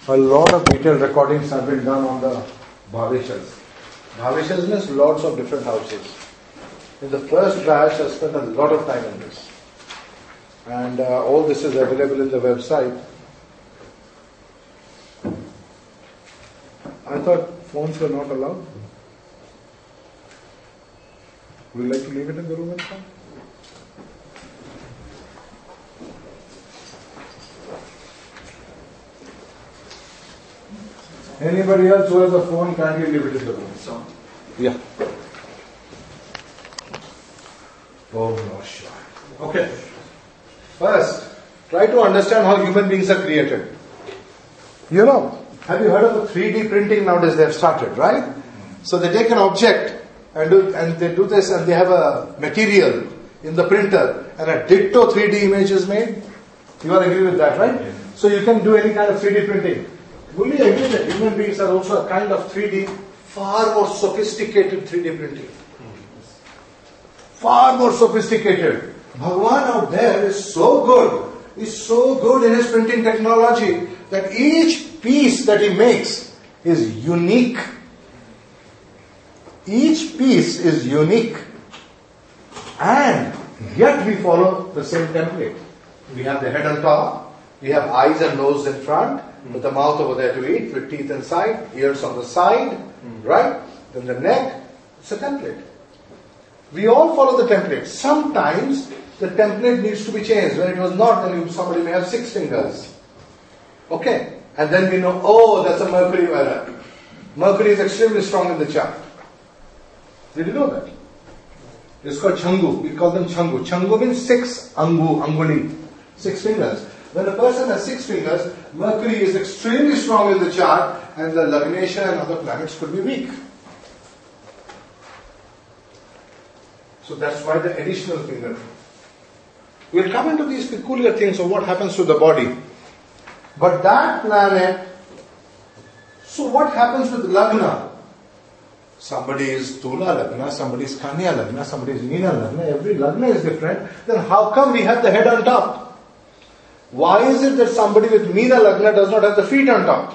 A lot of detailed recordings have been done on the Bhaveshas. Bhaveshas means lords of different houses. In the first batch, I spent a lot of time on this. And all this is available in the website. I thought phones were not allowed. Would you like to leave it in the room and come? Anybody else who has a phone, kindly leave it in the room. So, yeah. Oh, no, sure. Okay. First, try to understand how human beings are created. You know, have you heard of 3D printing nowadays? They have started, right? So they take an object and they do this, and they have a material in the printer, and a ditto 3D image is made. You all agree with that, right? Yeah. So you can do any kind of 3D printing. Will you agree that human beings are also a kind of 3D, far more sophisticated 3D printing? Far more sophisticated. Bhagwan out there is so good in his printing technology that each piece that he makes is unique. Each piece is unique. And yet we follow the same template. We have the head on top, we have eyes and nose in front, with the mouth over there to eat, with teeth inside, ears on the side, right? Then the neck. It's a template. We all follow the template. Sometimes the template needs to be changed. When it was not, then somebody may have 6 fingers. Okay? And then we know, oh, that's a Mercury error. Mercury is extremely strong in the chart. Did you know that? It's called Changu. We call them Changu. Changu means 6 anguli. 6 fingers. When a person has 6 fingers, Mercury is extremely strong in the chart, and the Lagnesha and other planets could be weak. So that's why the additional finger. We'll come into these peculiar things of what happens to the body. But that planet, so what happens with Lagna? Somebody is Tula Lagna, somebody is Kanya Lagna, somebody is Meena Lagna. Every Lagna is different. Then how come we have the head on top? Why is it that somebody with Meena Lagna does not have the feet on top?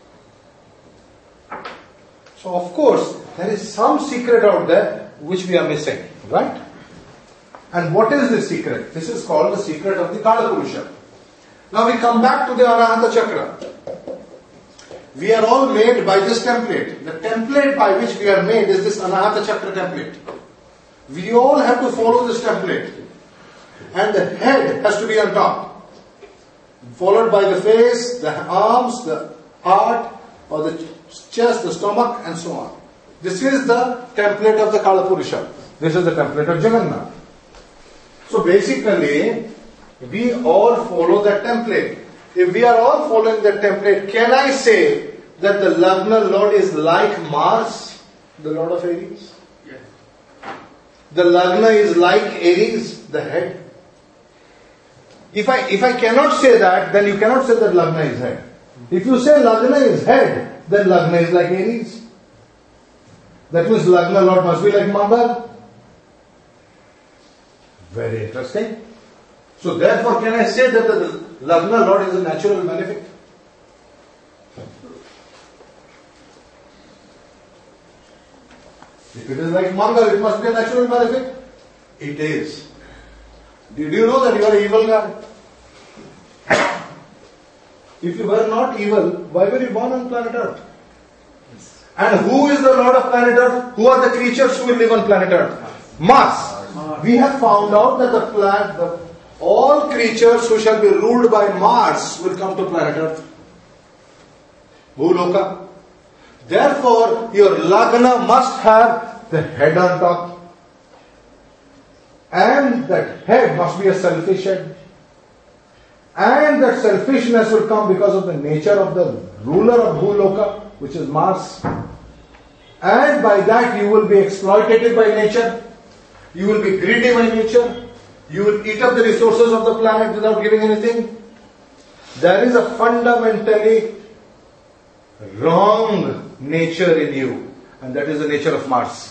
So of course, there is some secret out there which we are missing, right? And what is this secret? This is called the secret of the Kalapurusha. Now we come back to the Anahata Chakra. We are all made by this template. The template by which we are made is this Anahata Chakra template. We all have to follow this template. And the head has to be on top. Followed by the face, the arms, the heart, or the chest, the stomach, and so on. This is the template of the Kalapurusha. This is the template of Jagannath. So basically, we all follow that template. If we are all following that template, can I say that the Lagna Lord is like Mars, the Lord of Aries? Yes. The Lagna is like Aries, the head. If I cannot say that, then you cannot say that Lagna is head. If you say Lagna is head, then Lagna is like Aries. That means Lagna Lord must be like Mangal. Very interesting. So therefore, can I say that the Lagna Lord is a natural malefic? If it is like Mangal, it must be a natural malefic. It is. Did you know that you are an evil guy? If you were not evil, why were you born on planet Earth? And who is the Lord of planet Earth? Who are the creatures who will live on planet Earth? Mars. We have found out that all creatures who shall be ruled by Mars will come to planet Earth. Bhuloka. Therefore, your Lagna must have the head on top. And that head must be a selfish head. And that selfishness will come because of the nature of the ruler of Bhuloka, which is Mars. And by that you will be exploitated by nature. You will be greedy by nature. You will eat up the resources of the planet without giving anything. There is a fundamentally wrong nature in you. And that is the nature of Mars.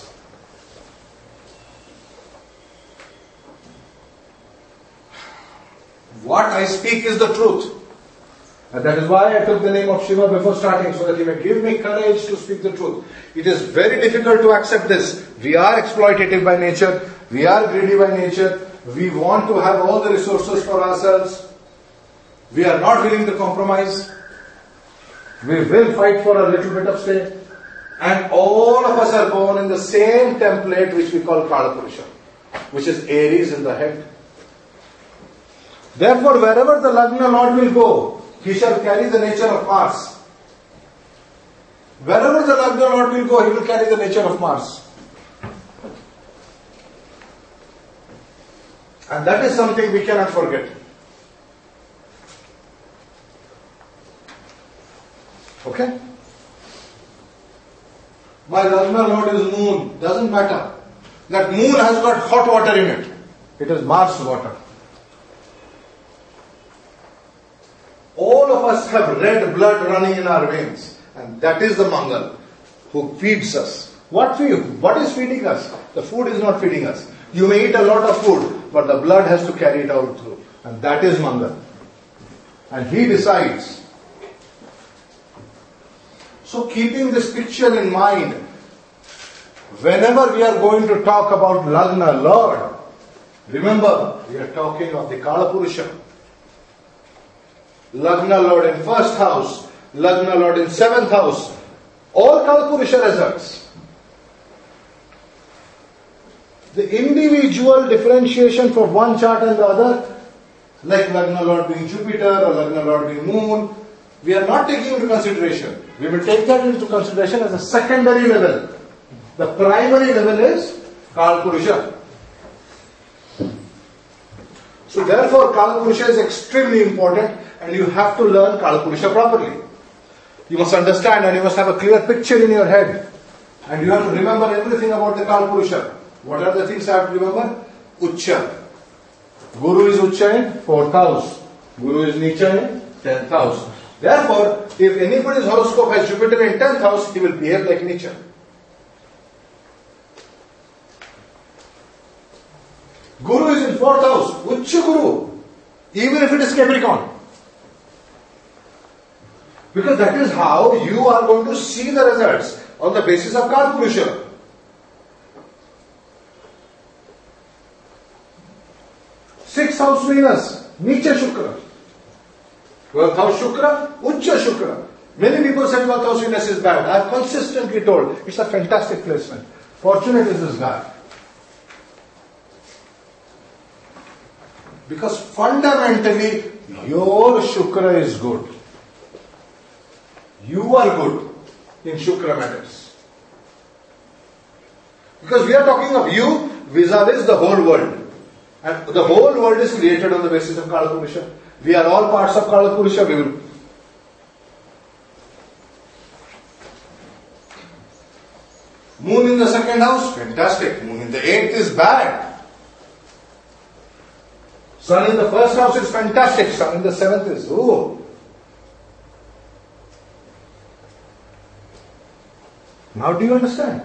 What I speak is the truth. And that is why I took the name of Shiva before starting, so that he may give me courage to speak the truth. It is very difficult to accept this. We are exploitative by nature. We are greedy by nature. We want to have all the resources for ourselves. We are not willing to compromise. We will fight for a little bit of stay. And all of us are born in the same template which we call Kalapurusha, which is Aries in the head. Therefore, wherever the Lagna Lord will go, he shall carry the nature of Mars. Wherever the Lagna Lord will go, he will carry the nature of Mars. And that is something we cannot forget. Okay? My Lagna Lord is Moon. Doesn't matter. That Moon has got hot water in it. It is Mars water. All of us have red blood running in our veins. And that is the Mangal who feeds us. What is feeding us? The food is not feeding us. You may eat a lot of food, but the blood has to carry it out through. And that is Mangal. And he decides. So keeping this picture in mind, whenever we are going to talk about Lagna Lord, remember, we are talking of the Kalapurusha. Lagna Lord in first house, Lagna Lord in seventh house, all Kalapurusha results. The individual differentiation for one chart and the other, like Lagna Lord being Jupiter or Lagna Lord being Moon, we are not taking into consideration. We will take that into consideration as a secondary level. The primary level is Kalapurusha. So therefore Kalapurusha is extremely important and you have to learn Kalapurusha properly. You must understand and you must have a clear picture in your head. And you have to remember everything about the Kalapurusha. What are the things I have to remember? Ucha. Guru is Ucha in 4th house. Guru is Nicha in 10th house. Therefore, if anybody's horoscope has Jupiter in 10th house, he will behave like Nicha. Guru is in 4th house. Ucha Guru. Even if it is Capricorn. Because that is how you are going to see the results on the basis of Kalapurusha. 6th house Venus, Nicha Shukra. 12th house Shukra, Ucha Shukra. Many people say 12th house Venus is bad. I have consistently told, it's a fantastic placement. Fortunate is this guy. Because fundamentally, your Shukra is good. You are good in Shukra matters. Because we are talking of you vis-a-vis the whole world. And the whole world is created on the basis of Kalapurusha. We are all parts of Kalapurusha. We will. Moon in the 2nd house, fantastic. Moon in the 8th is bad. Sun in the 1st house is fantastic. Sun in the 7th is, oh. Now do you understand?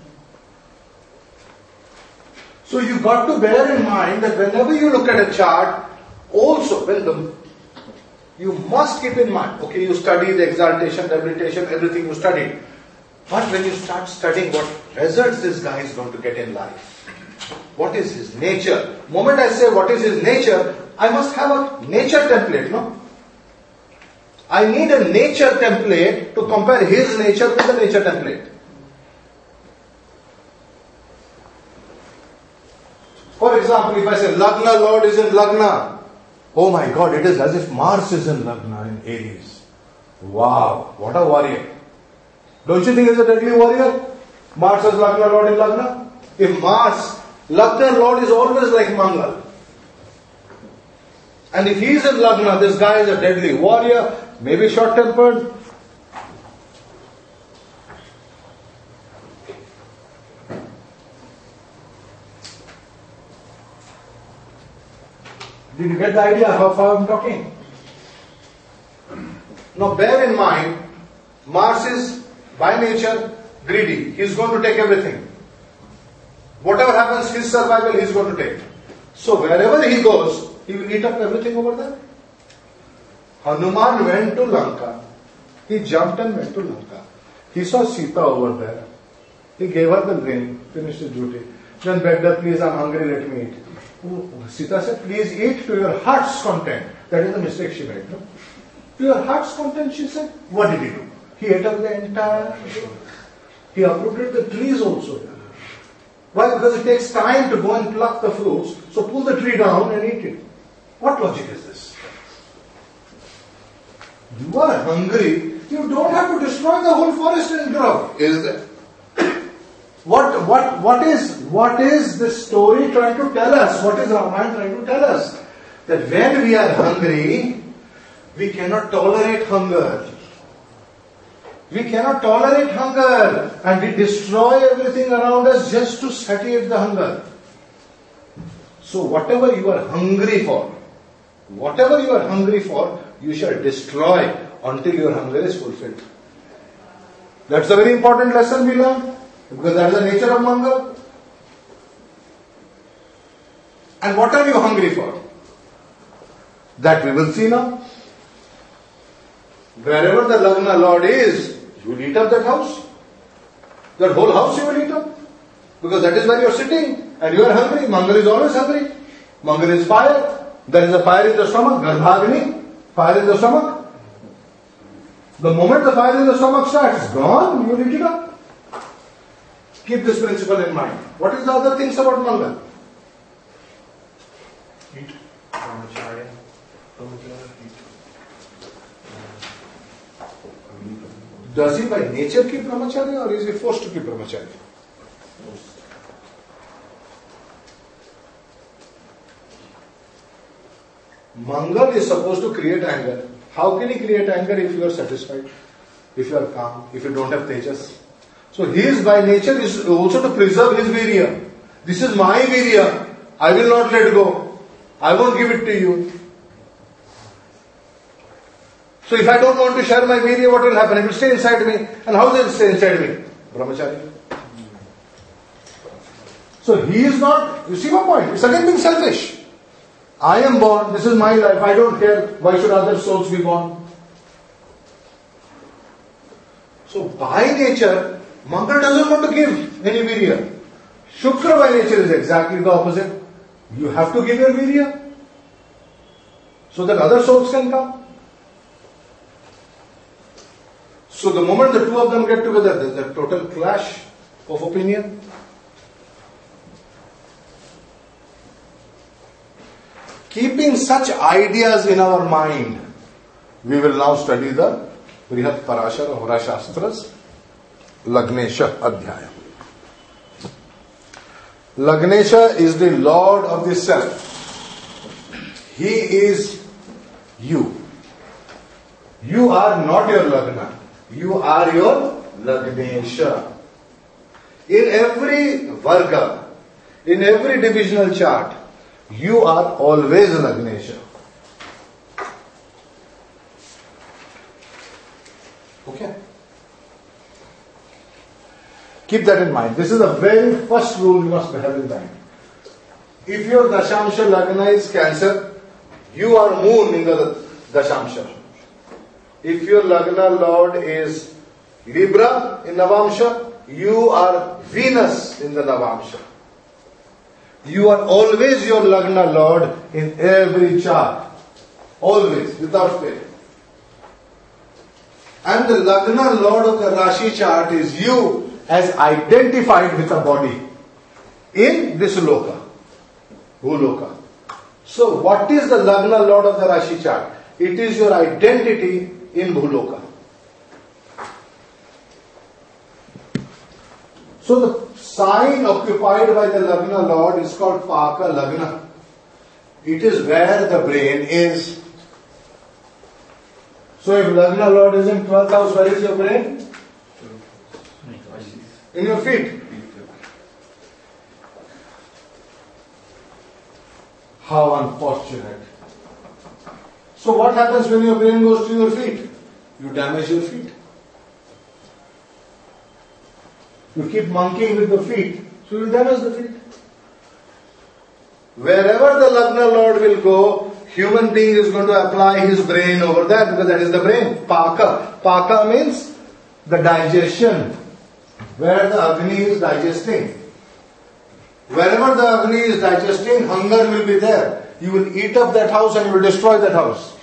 So you got to bear in mind that whenever you look at a chart, also, you must keep in mind, okay, you study the exaltation, debilitation, everything you studied. But when you start studying what results this guy is going to get in life, what is his nature? Moment I say what is his nature, I must have a nature template, no? I need a nature template to compare his nature with the nature template. For example, if I say Lagna Lord is in Lagna, oh my God, it is as if Mars is in Lagna in Aries. Wow, what a warrior. Don't you think he's a deadly warrior? Mars is Lagna Lord in Lagna. If Mars, Lagna Lord is always like Mangal. And if he is in Lagna, this guy is a deadly warrior, maybe short-tempered. Did you get the idea how far I'm talking? Now bear in mind, Mars is by nature greedy. He is going to take everything. Whatever happens, his survival he is going to take. So wherever he goes, he will eat up everything over there. Hanuman went to Lanka. He jumped and went to Lanka. He saw Sita over there. He gave her the ring, finished his duty. Then begged her, please, I'm hungry, let me eat. Sita said, please eat to your heart's content. That is the mistake she made. No? To your heart's content, she said. What did he do? He ate up the entire. He uprooted the trees also. Why? Because it takes time to go and pluck the fruits. So pull the tree down and eat it. What logic is this? You are hungry. You don't have to destroy the whole forest and grow. Is it? What is this story trying to tell us? What is Ramayana trying to tell us? That when we are hungry, we cannot tolerate hunger. We cannot tolerate hunger and we destroy everything around us just to satiate the hunger. So whatever you are hungry for, you shall destroy until your hunger is fulfilled. That's a very important lesson we learn. Because that is the nature of hunger. And what are you hungry for? That we will see now. Wherever the Lagna Lord is, you will eat up that house. That whole house you will eat up. Because that is where you are sitting. And you are hungry. Mangal is always hungry. Mangal is fire. There is a fire in the stomach. Garbhagni. Fire in the stomach. The moment the fire in the stomach starts, it's gone. You will eat it up. Keep this principle in mind. What is the other things about Mangal? Eat. Brahmacharya. Does he by nature keep brahmacharya or is he forced to keep brahmacharya? Mangal is supposed to create anger. How can he create anger if you are satisfied? If you are calm? If you don't have tejas? So his by nature is also to preserve his virya. This is my virya. I will not let go. I won't give it to you. So if I don't want to share my virya, what will happen? It will stay inside me. And how will it stay inside me? Brahmacharya. So he is not, you see my point? It's again being selfish. I am born, this is my life, I don't care. Why should other souls be born? So by nature, Mangal doesn't want to give any virya. Shukra by nature is exactly the opposite. You have to give your virya so that other souls can come. So the moment the two of them get together, there is a total clash of opinion. Keeping such ideas in our mind, we will now study the Brihat Parashara Hora Shastras, Lagnesha Adhyaya. Lagnesha is the Lord of the self. He is you. You are not your Lagna. You are your Lagnesha. In every Varga, in every divisional chart, you are always Lagnesha. Okay? Keep that in mind. This is the very first rule you must have in mind. If your Dashamsha Lagna is Cancer, you are Moon in the Dashamsha. If your Lagna Lord is Libra in Navamsha, you are Venus in the Navamsha. You are always your Lagna Lord in every chart. Always, without fail. And the Lagna Lord of the Rashi chart is you as identified with a body in this Loka, Bhuloka. So what is the Lagna Lord of the Rashi chart? It is your identity in Bhuloka. So the sign occupied by the Lagna Lord is called Paka Lagna. It is where the brain is. So if Lagna Lord is in 12th house, where is your brain? In your feet. How unfortunate. So what happens when your brain goes to your feet? You damage your feet. You keep monkeying with the feet, so you damage the feet. Wherever the Lagna Lord will go, human being is going to apply his brain over there because that is the brain. Paka. Paka means the digestion, where the Agni is digesting. Wherever the Agni is digesting, hunger will be there. You will eat up that house and you will destroy that house.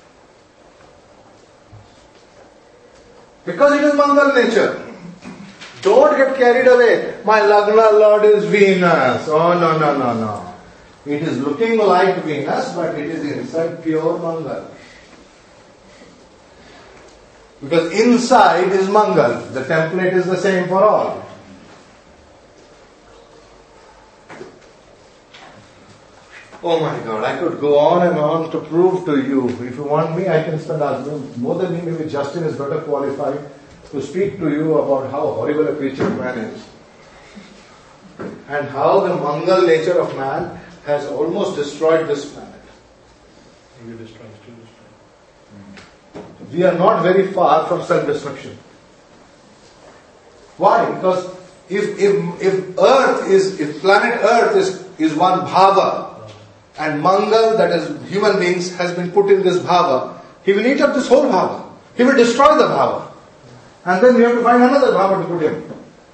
Because it is Mangal nature. Don't get carried away. My Lagna Lord is Venus. Oh, no. It is looking like Venus, but it is inside pure Mangal. Because inside is Mangal. The template is the same for all. Oh my God, I could go on and on to prove to you. If you want me, I can spend more than me. Maybe Justin is better qualified to speak to you about how horrible a creature man is. And how the Mangal nature of man has almost destroyed this planet. We are not very far from self-destruction. Why? Because if planet Earth is one bhava, and Mangal, that is human beings, has been put in this bhava, he will eat up this whole bhava. He will destroy the bhava. And then we have to find another bhava to put him.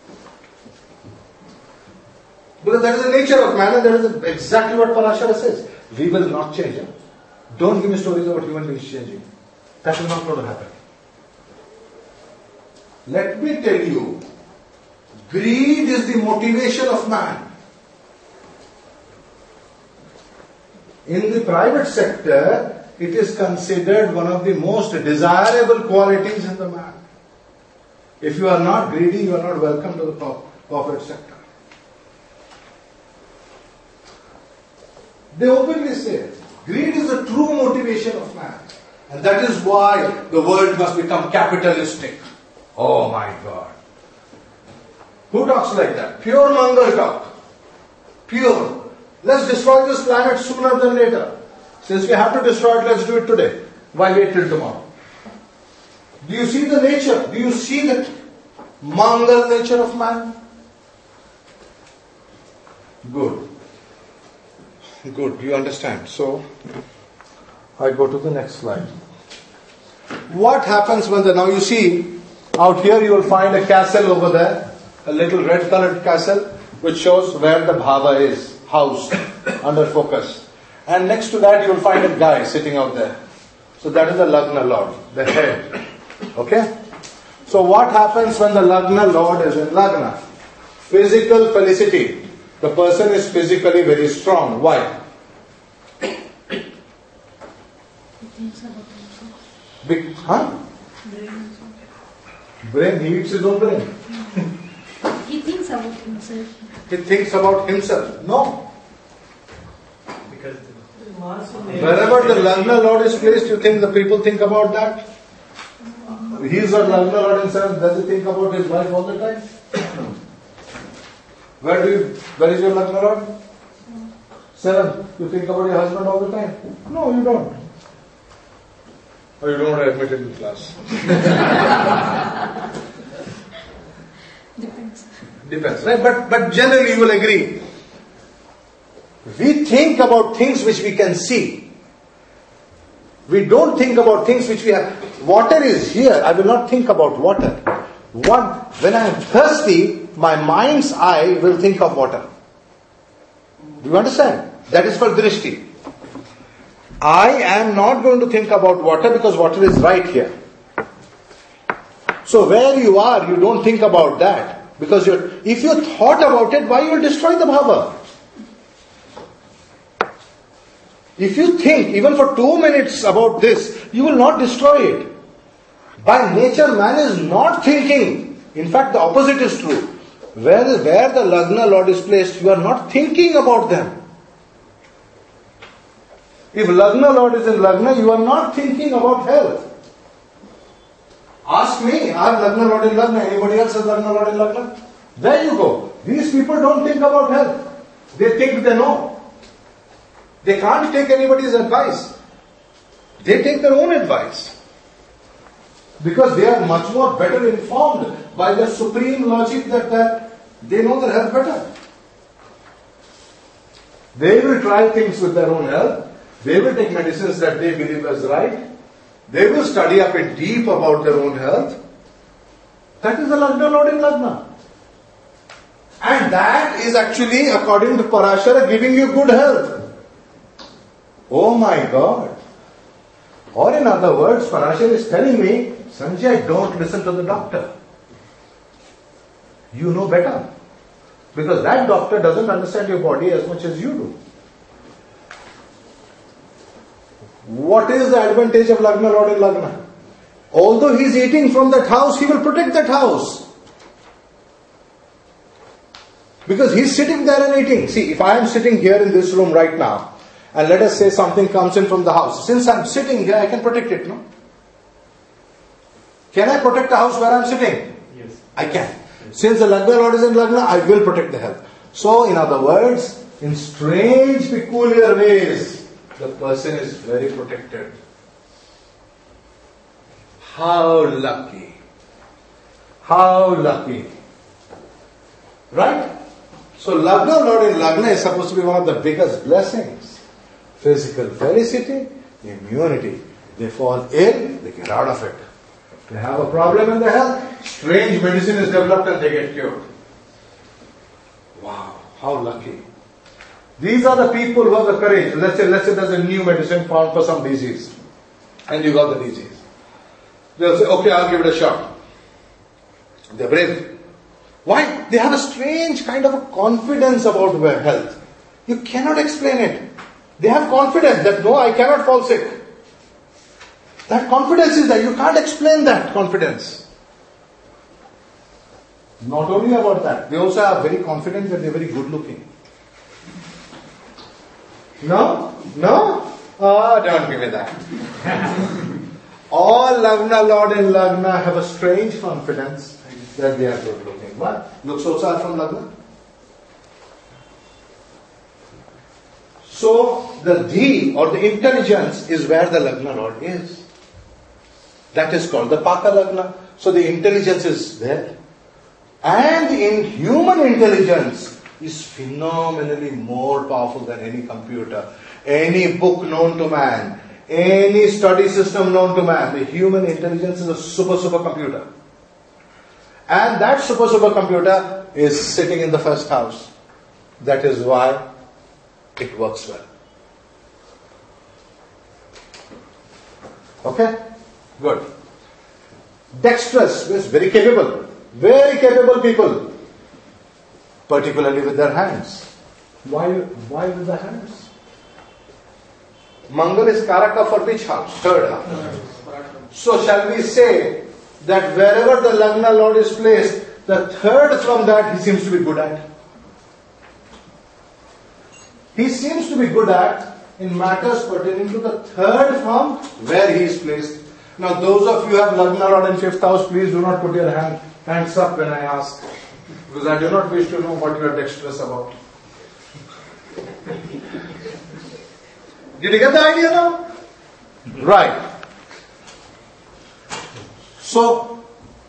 Because that is the nature of man, and that is exactly what Parashara says. We will not change him. Don't give me stories about human beings changing. That is not going to happen. Let me tell you, greed is the motivation of man. In the private sector, it is considered one of the most desirable qualities in the man. If you are not greedy, you are not welcome to the corporate sector. They openly say, greed is the true motivation of man. And that is why the world must become capitalistic. Oh my God. Who talks like that? Pure Mangal talk. Pure. Let's destroy this planet sooner than later. Since we have to destroy it, let's do it today. Why wait till tomorrow? Do you see the nature? Do you see the Mangal nature of man? Good. Good. You understand? So, I go to the next slide. What happens when now you see, out here you will find a castle over there, a little red colored castle, which shows where the bhava is. House under focus, and next to that you will find a guy sitting out there. So that is the Lagna Lord, the head. Okay? So what happens when the Lagna Lord is in Lagna? Physical felicity. The person is physically very strong. Why? Brain, he eats his own brain. He thinks about himself. He thinks about himself. No. Because wherever the Lagna Lord is placed, you think the people think about that? He is a Lagna Lord himself. Does he think about his wife all the time? Where is your Lagna Lord? 7. You think about your husband all the time? No, you don't. Or you don't want to admit it in class. Depends, right? But generally you will agree. We think about things which we can see. We don't think about things which we have. Water is here. I will not think about water. When I am thirsty, my mind's eye will think of water. Do you understand? That is called drishti. I am not going to think about water because water is right here. So where you are, you don't think about that. Because if you thought about it, why you will destroy the bhava? If you think even for 2 minutes about this, you will not destroy it. By nature, man is not thinking. In fact, the opposite is true. Where the Lagna Lord is placed, you are not thinking about them. If Lagna Lord is in Lagna, you are not thinking about health. Ask me, I have Lagna Lord in Lagna. Anybody else has Lagna Lord in Lagna? There you go. These people don't think about health. They think they know. They can't take anybody's advice. They take their own advice. Because they are much more better informed by the supreme logic that they know their health better. They will try things with their own health. They will take medicines that they believe is right. They will study up in deep about their own health. That is the Lagna Lord in Lagna. And that is actually, according to Parashara, giving you good health. Oh my God. Or in other words, Parashara is telling me, Sanjay, don't listen to the doctor. You know better. Because that doctor doesn't understand your body as much as you do. What is the advantage of Lagna Lord in Lagna? Although he is eating from that house, he will protect that house. Because he is sitting there and eating. See, if I am sitting here in this room right now, and let us say something comes in from the house. Since I am sitting here, I can protect it, no? Can I protect the house where I am sitting? Yes. I can. Since the Lagna Lord is in Lagna, I will protect the health. So, in other words, in strange, peculiar ways, the person is very protected. How lucky. How lucky. Right? So, Lagna Lord in Lagna is supposed to be one of the biggest blessings. Physical felicity, immunity. They fall ill, they get out of it. They have a problem in their health, strange medicine is developed and they get cured. Wow, how lucky. These are the people who have the courage. Let's say there's a new medicine found for some disease. And you got the disease. They'll say, okay, I'll give it a shot. They're brave. Why? They have a strange kind of a confidence about their health. You cannot explain it. They have confidence that no, I cannot fall sick. That confidence is there. You can't explain that confidence. Not only about that, they also are very confident that they're very good looking. No? No? Oh, don't give me that. All Lagna Lord and Lagna have a strange confidence that they are good looking. What? Looks also are from Lagna. So, the D or the intelligence is where the Lagna Lord is. That is called the Paka Lagna. So the intelligence is there. And the human intelligence is phenomenally more powerful than any computer, any book known to man, any study system known to man. The human intelligence is a supercomputer. And that supercomputer is sitting in the first house. That is why it works well. Okay? Good. Dexterous is very capable people, particularly with their hands. Why with the hands? Mangal is Karaka for which house? Third house. So shall we say that wherever the Lagna Lord is placed, the third from that he seems to be good at. He seems to be good at in matters pertaining to the third from where he is placed. Now those of you who have Lagna Lord in 5th house, please do not put your hands up when I ask. Because I do not wish to know what you are dexterous about. Did you get the idea now? Right. So,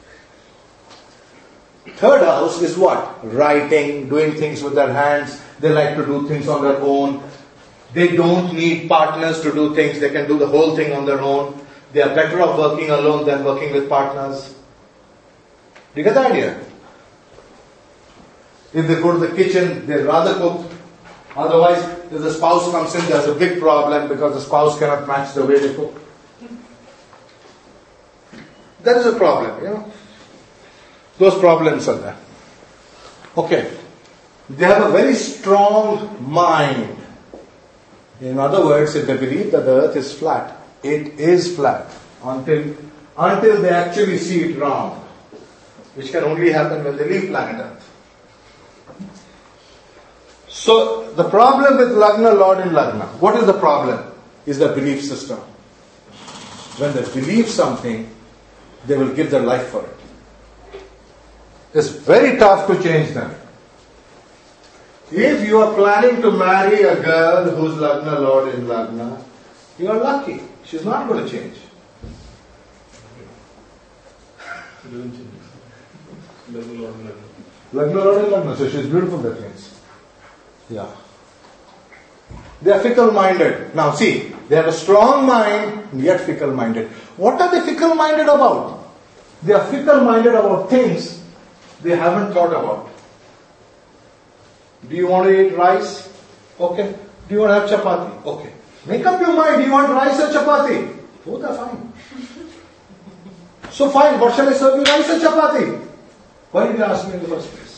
third house is what? Writing, doing things with their hands. They like to do things on their own. They don't need partners to do things. They can do the whole thing on their own. They are better off working alone than working with partners. Do you get the idea? If they go to the kitchen, they'd rather cook. Otherwise, if the spouse comes in, there's a big problem because the spouse cannot match the way they cook. That is a problem, you know. Those problems are there. Okay. They have a very strong mind. In other words, if they believe that the earth is flat, it is flat until they actually see it round, which can only happen when they leave planet Earth. So, the problem with Lagna Lord in Lagna, what is the problem? Is the belief system. When they believe something, they will give their life for it. It's very tough to change them. If you are planning to marry a girl who's Lagna Lord in Lagna, you are lucky. She's not going to change. Lagna Lord in Lagna, so she's beautiful, that means. Yeah. They are fickle-minded. Now see, they have a strong mind, yet fickle-minded. What are they fickle-minded about? They are fickle-minded about things they haven't thought about. Do you want to eat rice? Okay. Do you want to have chapati? Okay. Make up your mind. Do you want rice or chapati? Both are fine. So fine. What shall I serve you? Rice or chapati? Why did you ask me in the first place?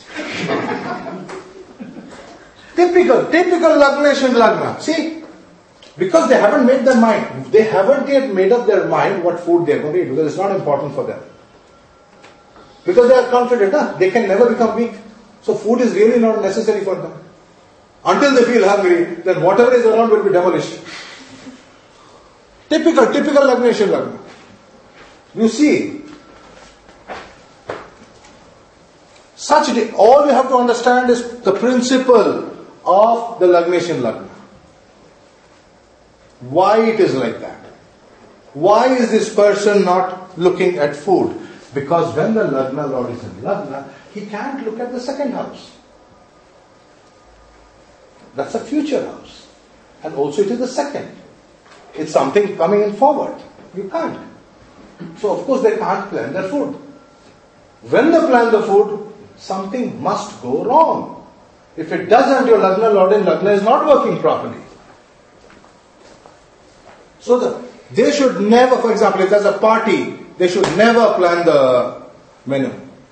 Typical Lagnesh and Lagna. See? Because they haven't made their mind. They haven't yet made up their mind what food they are going to eat, because it's not important for them. Because they are confident, they can never become weak. So food is really not necessary for them. Until they feel hungry, then whatever is around will be demolished. Typical Lagnesh and Lagna. You see, all you have to understand is the principle of the Lagnesh and Lagna. Why it is like that? Why is this person not looking at food? Because when the Lagna Lord is in Lagna, he can't look at the second house. That's a future house. And also it is the second. It's something coming in forward. You can't. So of course they can't plan their food. When they plan the food, something must go wrong. If it doesn't, your Lagna Lord in Lagna is not working properly. So they should never, for example, if there's a party, they should never plan the menu.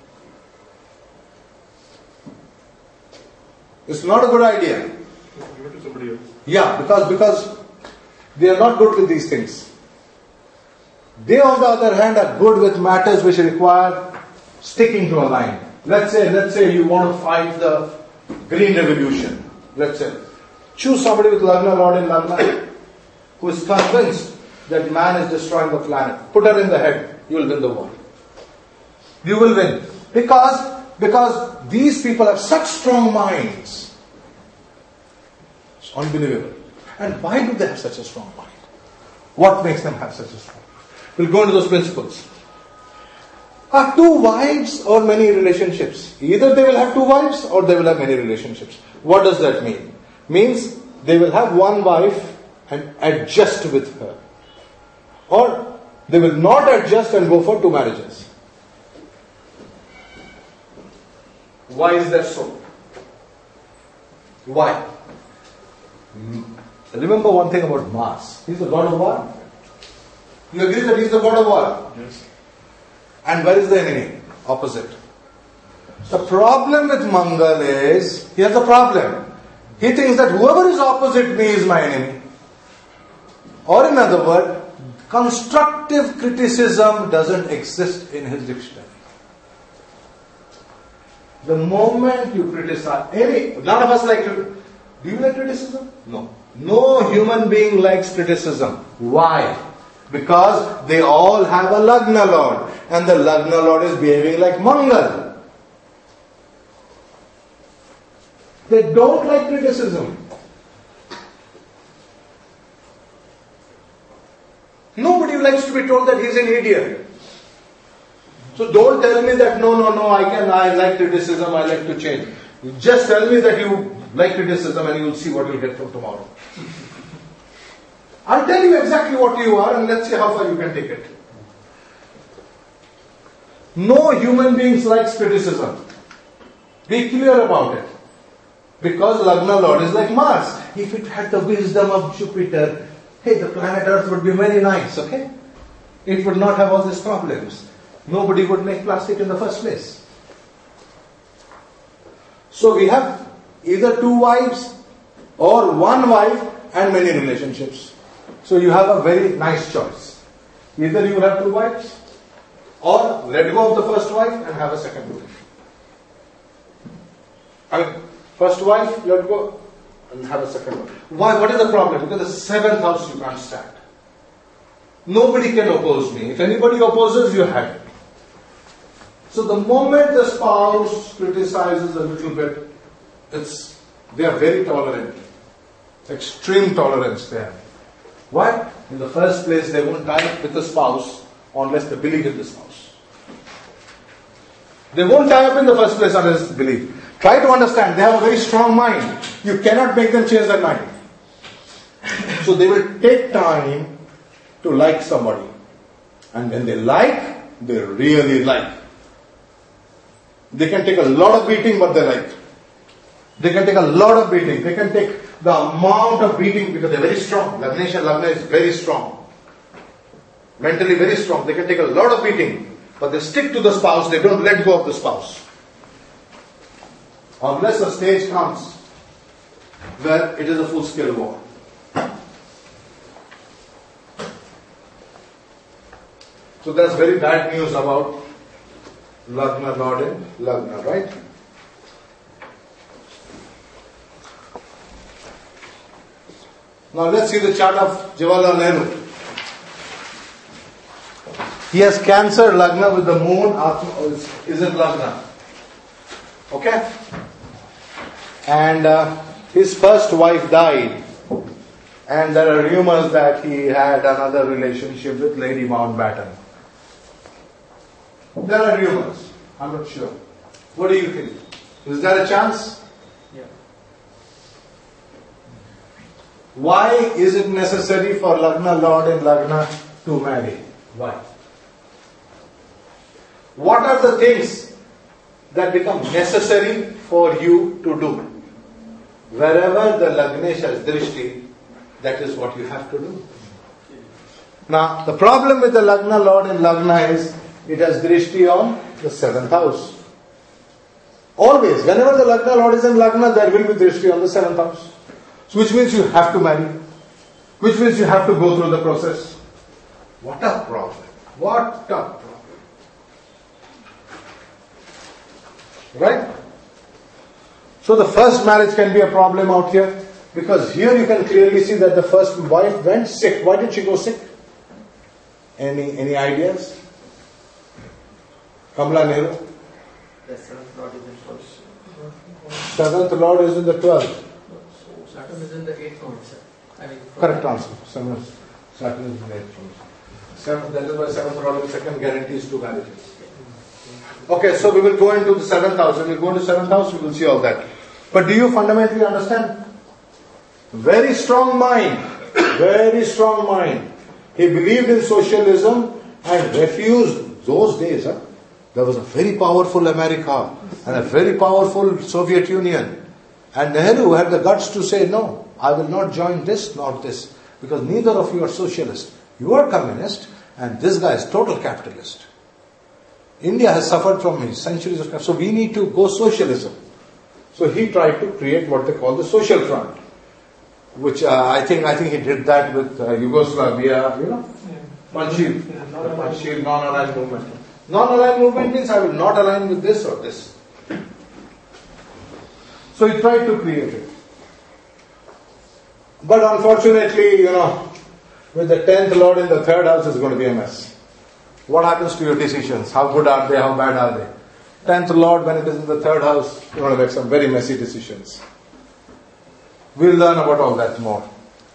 It's not a good idea. Give it to somebody else. Yeah, because they are not good with these things. They, on the other hand, are good with matters which require sticking to a line. Let's say you want to fight the Green Revolution. Let's say. Choose somebody with Lagna Lord in Lagna who is convinced that man is destroying the planet. Put her in the head. You will win the war. You will win. Because these people have such strong minds. It's unbelievable. And why do they have such a strong mind? What makes them have such a strong mind? We'll go into those principles. Are two wives or many relationships? Either they will have two wives or they will have many relationships. What does that mean? Means they will have one wife and adjust with her. Or they will not adjust and go for two marriages. Why is that so? Why? Remember one thing about Mars. He's the god of war. You agree that he's the god of war? Yes. And where is the enemy? Opposite. The problem with Mangal is, he has a problem. He thinks that whoever is opposite me is my enemy. Or in other words, constructive criticism doesn't exist in his dictionary. The moment you criticize, none of us like criticism. Do you like criticism? No. No human being likes criticism. Why? Because they all have a Lagna Lord. And the Lagna Lord is behaving like Mangal. They don't like criticism. Nobody likes to be told that he's an idiot. So don't tell me that no, I like criticism, I like to change. You just tell me that you like criticism and you will see what you'll get from tomorrow. I'll tell you exactly what you are and let's see how far you can take it. No human beings likes criticism. Be clear about it. Because Lagna Lord is like Mars. If it had the wisdom of Jupiter, hey, the planet Earth would be very nice, okay? It would not have all these problems. Nobody would make plastic in the first place. So we have either two wives or one wife and many relationships. So you have a very nice choice. Either you will have two wives or let go of the first wife and have a second wife. First wife, let go and have a second wife. Why? What is the problem? Because the seventh house you can't stand. Nobody can oppose me. If anybody opposes, you have it. So the moment the spouse criticizes a little bit, they are very tolerant. Extreme tolerance they have. Why? In the first place, they won't tie up with the spouse unless they believe in the spouse. They won't tie up in the first place unless they believe. Try to understand, they have a very strong mind. You cannot make them change their mind. So they will take time to like somebody. And when they like, they really like. They can take a lot of beating, but they like. They can take a lot of beating. They can take the amount of beating because they're very strong. Lagnesh and Lagna is very strong. Mentally very strong. They can take a lot of beating, but they stick to the spouse. They don't let go of the spouse. Unless a stage comes where it is a full-scale war. So that's very bad news about Lagna, Lord in Lagna, right? Now let's see the chart of Jawaharlal Nehru. He has Cancer Lagna with the moon is in Lagna. Okay? And his first wife died. And there are rumors that he had another relationship with Lady Mountbatten. There are rumors. I'm not sure. What do you think? Is there a chance? Yeah. Why is it necessary for Lagna Lord and Lagna to marry? Why? What are the things that become necessary for you to do? Wherever the Lagnesh has drishti, that is what you have to do. Now, the problem with the Lagna Lord and Lagna is it has drishti on the 7th house. Always, whenever the Lagna Lord is in Lagna, there will be drishti on the 7th house. So which means you have to marry. Which means you have to go through the process. What a problem. What a problem. Right? So the first marriage can be a problem out here, because here you can clearly see that the first wife went sick. Why did she go sick? Any ideas? Kamala Nehru? The seventh lord is in first. Seventh Lord is in the 12th. Saturn is in the 8th lord, sir. I mean, Correct answer. Saturn is in the 8th house. That is why 7th Lord is second guarantees to marriages. Okay, so we will go into the 7th house. When we go into 7th house, we will see all that. But do you fundamentally understand? Very strong mind. Very strong mind. He believed in socialism and refused those days. There was a very powerful America and a very powerful Soviet Union. And Nehru had the guts to say, no, I will not join this nor this. Because neither of you are socialist. You are communist and this guy is total capitalist. India has suffered from centuries of capitalism. So we need to go socialism. So he tried to create what they call the social front. Which I think he did that with Yugoslavia, Panchir, non-aligned movement. Non-aligned movement means I will not align with this or this. So he tried to create it. But unfortunately, with the 10th Lord in the 3rd house, it's going to be a mess. What happens to your decisions? How good are they? How bad are they? 10th Lord, when it is in the 3rd house, you're going to make some very messy decisions. We'll learn about all that more.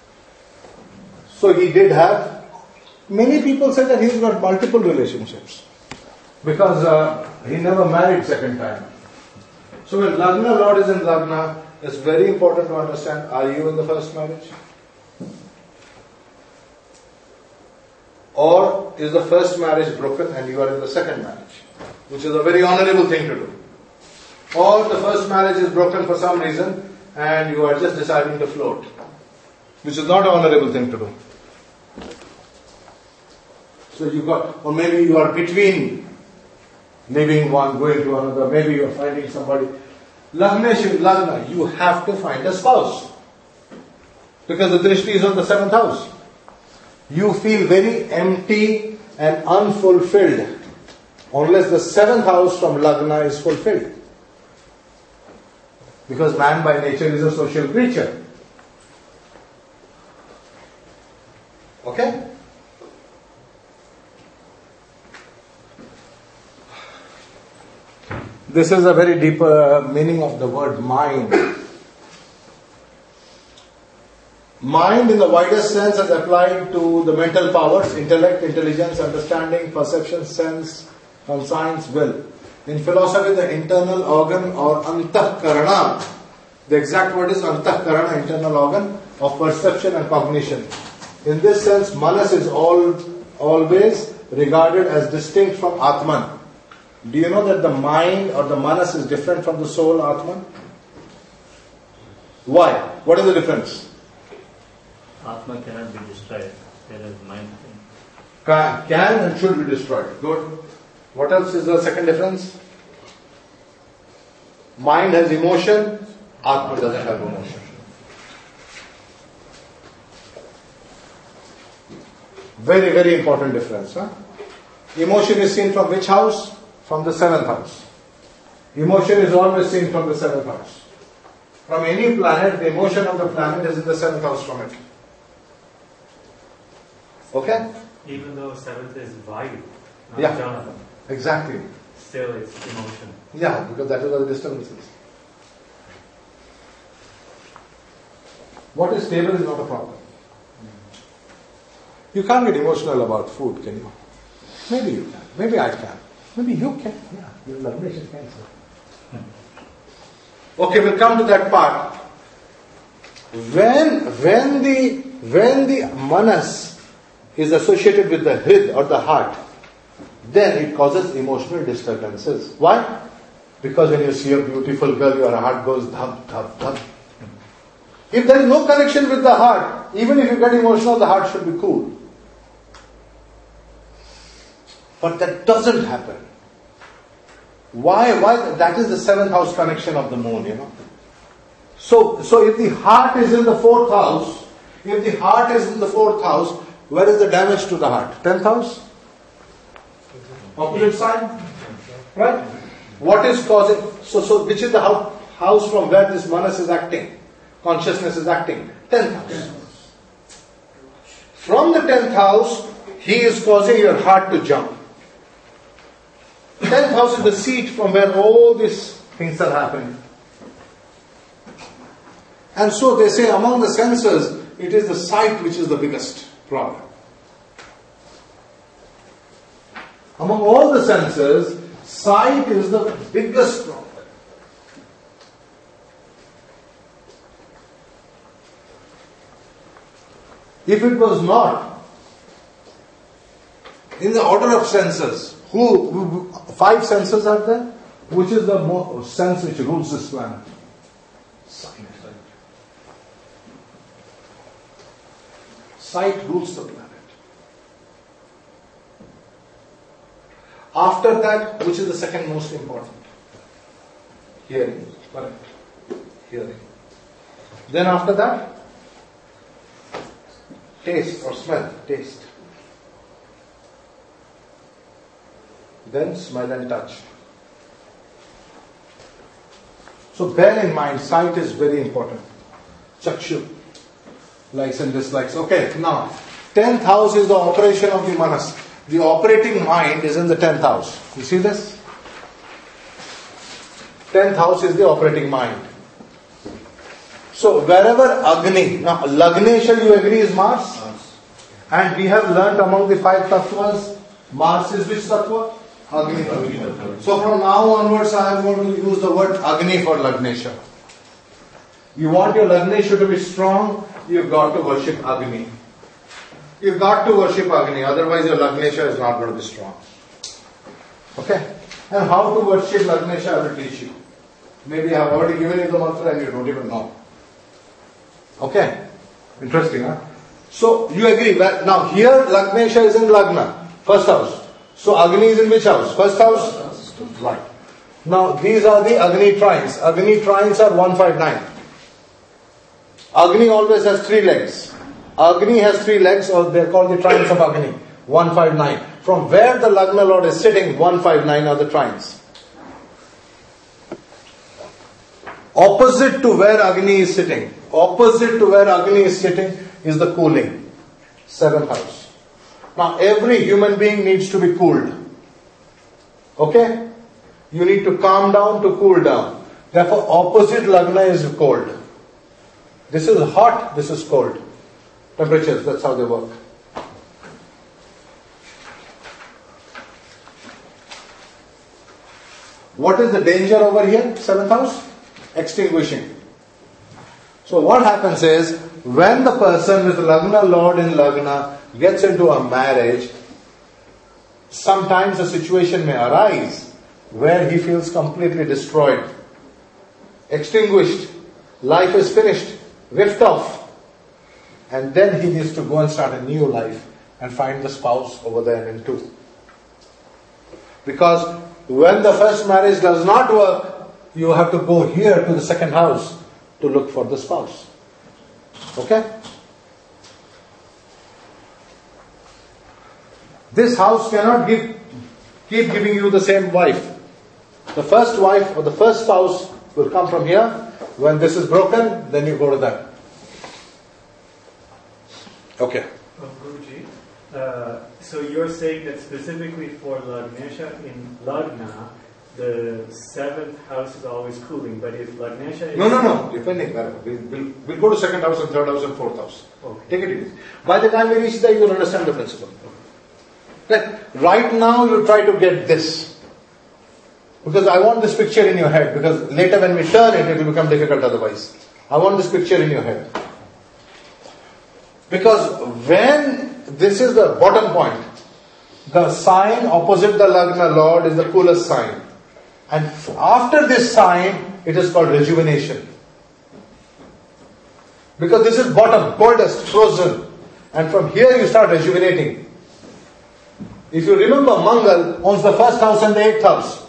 So he did have, many people say that he's got multiple relationships. Because he never married second time. So when Lagna Lord is in Lagna, it's very important to understand, are you in the first marriage? Or is the first marriage broken and you are in the second marriage? Which is a very honorable thing to do. Or the first marriage is broken for some reason and you are just deciding to float. Which is not an honorable thing to do. So or maybe you are between leaving one, going to another, maybe you are finding somebody. Lagna, you have to find a spouse. Because the drishti is on the 7th house. You feel very empty and unfulfilled unless the 7th house from Lagna is fulfilled. Because man by nature is a social creature. Okay? This is a very deep meaning of the word mind. Mind in the widest sense is applied to the mental powers, intellect, intelligence, understanding, perception, sense, conscience, will. In philosophy, the internal organ or antahkarana, the exact word is antahkarana, internal organ, of perception and cognition. In this sense, manas is always regarded as distinct from Atman. Do you know that the mind or the manas is different from the soul, Atman? Why? What is the difference? Atma cannot be destroyed, whereas mind Can and should be destroyed. Good. What else is the second difference? Mind has emotion, Atma doesn't have emotion. Very, very important difference. Huh? Emotion is seen from which house? From the 7th house. Emotion is always seen from the 7th house. From any planet, the emotion of the planet is in the 7th house from it. Okay? Even though 7th is Vayu, not Yeah. Jana, Exactly. still it's emotion. Yeah, because that is where the disturbance is. What is stable is not a problem. You can't get emotional about food, can you? Maybe you can. Maybe I can. Maybe you can. Yeah, your imagination can. Okay, we'll come to that part. When the manas is associated with the hrid or the heart, then it causes emotional disturbances. Why? Because when you see a beautiful girl, your heart goes dham, dham, dham. If there is no connection with the heart, even if you get emotional, the heart should be cool. But that doesn't happen. Why? That is the 7th house connection of the moon, you know. So if the heart is in the 4th house, where is the damage to the heart? 10th house? Opposite side? Right? What is causing? So which is the house from where this manas is acting? Consciousness is acting? 10th house. From the 10th house, he is causing your heart to jump. 10th house is the seat from where all these things are happening. And so they say among the senses, it is the sight which is the biggest problem. Among all the senses, sight is the biggest problem. If it was not, in the order of senses, 5 senses are there? Which is the sense which rules this planet? Sight. Sight rules the planet. After that, which is the second most important? Hearing. Correct. Hearing. Then after that, taste or smell. Taste. Then smell and touch. So bear in mind, sight is very important. Chakshu. Likes and dislikes. Okay, now, 10th house is the operation of the manas. The operating mind is in the 10th house. You see this? 10th house is the operating mind. So wherever Agni, now Lagnesha you agree is Mars? And we have learnt among the 5 tattvas, Mars is which tattva? Agni. So from now onwards I am going to use the word Agni for Lagnesha. You want your Lagnesha to be strong, you've got to worship Agni. You've got to worship Agni, otherwise your Lagnesha is not going to be strong. Okay? And how to worship Lagnesha I will teach you. Maybe I have already given you the mantra and you don't even know. Okay? Interesting, huh? So you agree, now here Lagnesha is in Lagna, first house. So Agni is in which house? First house? Right. Now these are the Agni trines. Agni trines are 159. Agni always has 3 legs. Agni has 3 legs, or they are called the trines of Agni. 159. From where the Lagna Lord is sitting, 159 are the trines. Opposite to where Agni is sitting. Opposite to where Agni is sitting is the cooling. 7th house. Now every human being needs to be cooled. Okay? You need to calm down to cool down. Therefore opposite Lagna is cold. This is hot, this is cold. Temperatures, that's how they work. What is the danger over here? 7th house? Extinguishing. So what happens is, when the person with Lagna Lord in Lagna gets into a marriage, sometimes a situation may arise where he feels completely destroyed, extinguished, life is finished, ripped off. And then he needs to go and start a new life and find the spouse over there in two. Because when the first marriage does not work, you have to go here to the second house to look for the spouse. Okay? This house cannot keep giving you the same wife. The first wife or the first spouse will come from here. When this is broken, then you go to that. Okay. Guruji, so you're saying that specifically for Lagnesha in Lagna, the 7th house is always cooling, but if Lagnesha is... No. Depending. We'll go to second house and third house and fourth house. Okay. Take it easy. By the time we reach there, you will understand the principle. Right now, you try to get this. Because I want this picture in your head. Because later when we turn it, it will become difficult otherwise. I want this picture in your head. Because when this is the bottom point, the sign opposite the Lagna Lord is the coolest sign. And after this sign, it is called rejuvenation. Because this is bottom, coldest, frozen. And from here you start rejuvenating. If you remember, Mangal owns the first house and the 8th house.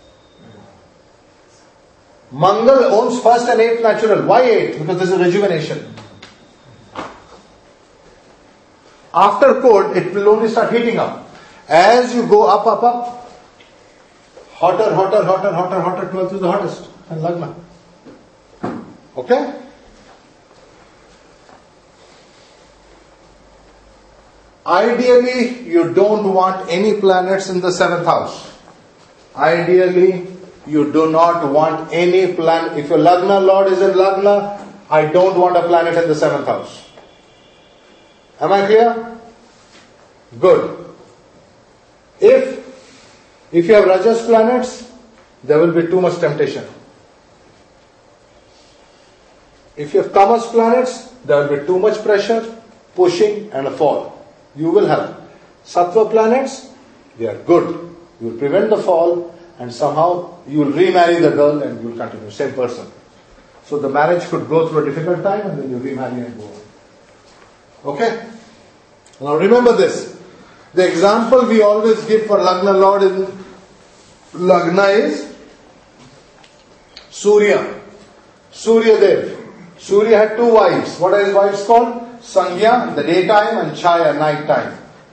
Mangal owns first and 8th natural. Why 8? Because this is rejuvenation. After cold, it will only start heating up. As you go up, hotter, 12th is the hottest. And Lagna. Okay? Ideally, you don't want any planets in the 7th house. Ideally, you do not want any planet. If your Lagna Lord is in Lagna, I don't want a planet in the 7th house. Am I clear? Good. If you have Rajas planets, there will be too much temptation. If you have Tamas planets, there will be too much pressure, pushing and a fall. You will have Sattva planets, they are good. You will prevent the fall and somehow you will remarry the girl and you will continue, same person. So the marriage could go through a difficult time and then you remarry and go on. Okay? Now remember this. The example we always give for Lagna Lord in Lagna is Surya. Surya Dev. Surya had 2 wives. What are his wives called? Sangya in the daytime and Chaya night time.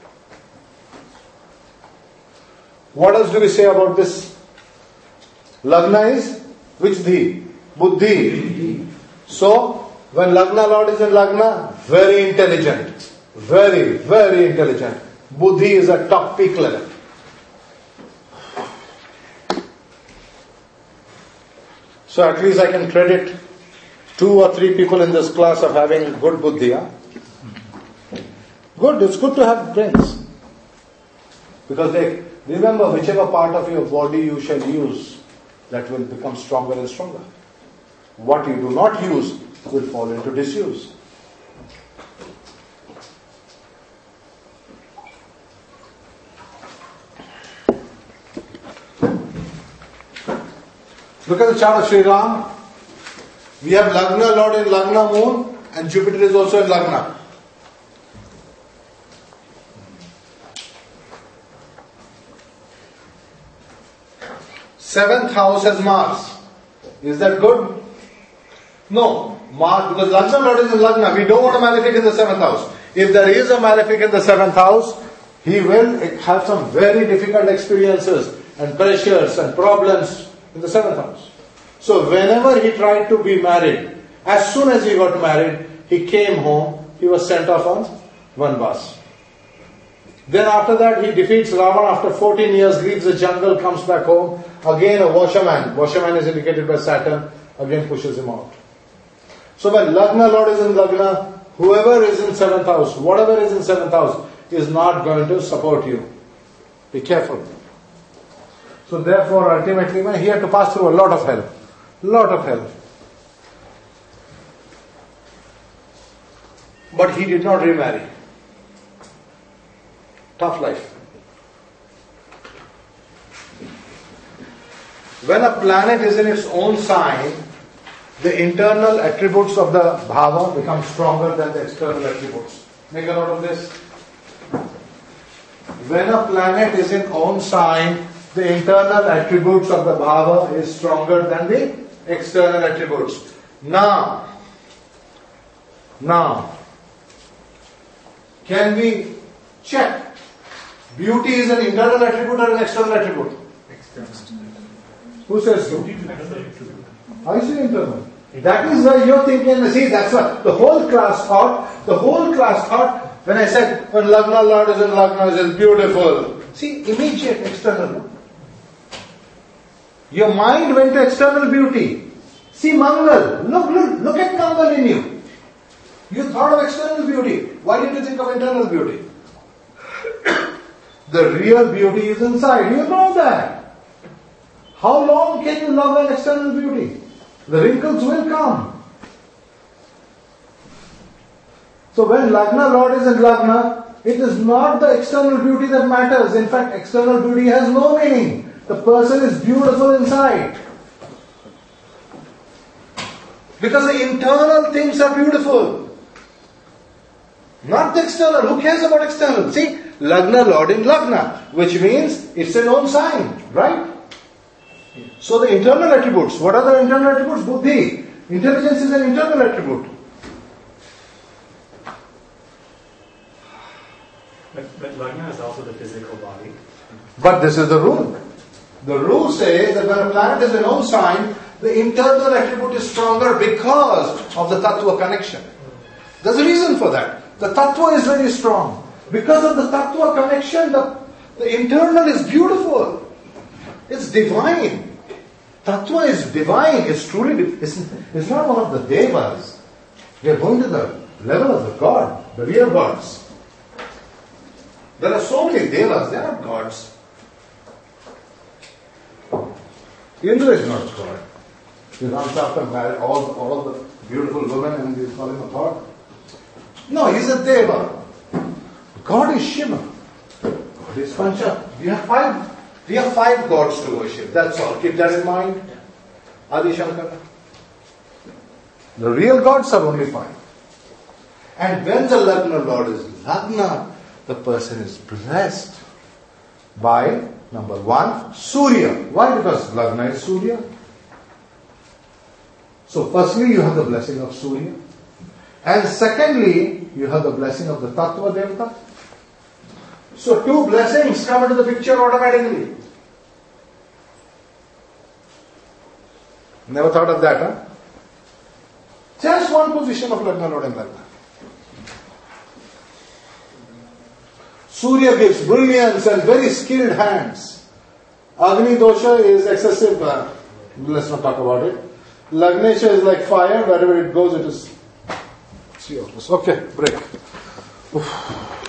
What else do we say about this? Lagna is which dhi? Buddhi. So, when Lagna Lord is in Lagna, very intelligent. Very, very intelligent. Buddhi is at top peak level. So at least I can credit 2 or 3 people in this class of having good buddhi. Huh? Good, it's good to have brains. Because remember, whichever part of your body you shall use, that will become stronger and stronger. What you do not use will fall into disuse. Look at the chart of Sri Ram. We have Lagna Lord in Lagna moon and Jupiter is also in Lagna. Seventh house has Mars. Is that good? No. Mars, because Lagna Lord is in Lagna. We don't want a malefic in the 7th house. If there is a malefic in the 7th house, he will have some very difficult experiences and pressures and problems in the 7th house. So whenever he tried to be married, as soon as he got married, he came home, he was sent off on Vanvas. Then after that he defeats Ravan after 14 years, leaves the jungle, comes back home. Again a washerman. Washerman is indicated by Saturn, again pushes him out. So when Lagna Lord is in Lagna, whoever is in 7th house, whatever is in 7th house, is not going to support you. Be careful. So therefore ultimately he had to pass through a lot of hell. Lot of hell. but he did not remarry. Tough life. When a planet is in its own sign, the internal attributes of the bhava become stronger than the external attributes. Make a note of this. When a planet is in own sign, the internal attributes of the bhava is stronger than the external attributes. Now, can we check? Beauty is an internal attribute or an external attribute? Who says so? I say internal. That is why you're thinking, see, that's what the whole class thought, when I said, when Lagna Lord is in Lagna, it is beautiful. See, immediate external. Your mind went to external beauty. See Mangal, look at Mangal in you. You thought of external beauty. Why did you think of internal beauty? The real beauty is inside. You know that. How long can you love an external beauty? The wrinkles will come. So when Lagna Lord is in Lagna, it is not the external beauty that matters. In fact, external beauty has no meaning. The person is beautiful inside. Because the internal things are beautiful. Not the external. Who cares about external? See, Lagna Lord in Lagna, which means it's an own sign, right? So the internal attributes, what are the internal attributes? Buddhi. Intelligence is an internal attribute. But Lagna is also the physical body. But this is the rule. The rule says that when a planet is an own sign, the internal attribute is stronger because of the tattva connection. There's a reason for that. The tattva is very strong. Because of the tattva connection, the internal is beautiful. It's divine. Tattva is divine. It's truly, it's not one of the devas. We are going to the level of the God, the real gods. There are so many devas, they are not gods. Indra is not God. He runs after married all the beautiful women and they call him a god. No, he's a deva. God is Shiva. God is Pancha. We have five gods to worship. That's all. Keep that in mind. Adi Shankara. The real gods are only five. And when the Lagna Lord is Lagna, the person is blessed by, number one, Surya. Why? Because Lagna is Surya. So firstly, you have the blessing of Surya. And secondly, you have the blessing of the Tattva Devata. So two blessings come into the picture automatically. Never thought of that, huh? Just one position of Lagna Lord and Lagna. Surya gives brilliance and very skilled hands. Agni dosha is excessive. Let's not talk about it. Lagnesha is like fire. Wherever it goes, it is. Okay, break. Oof.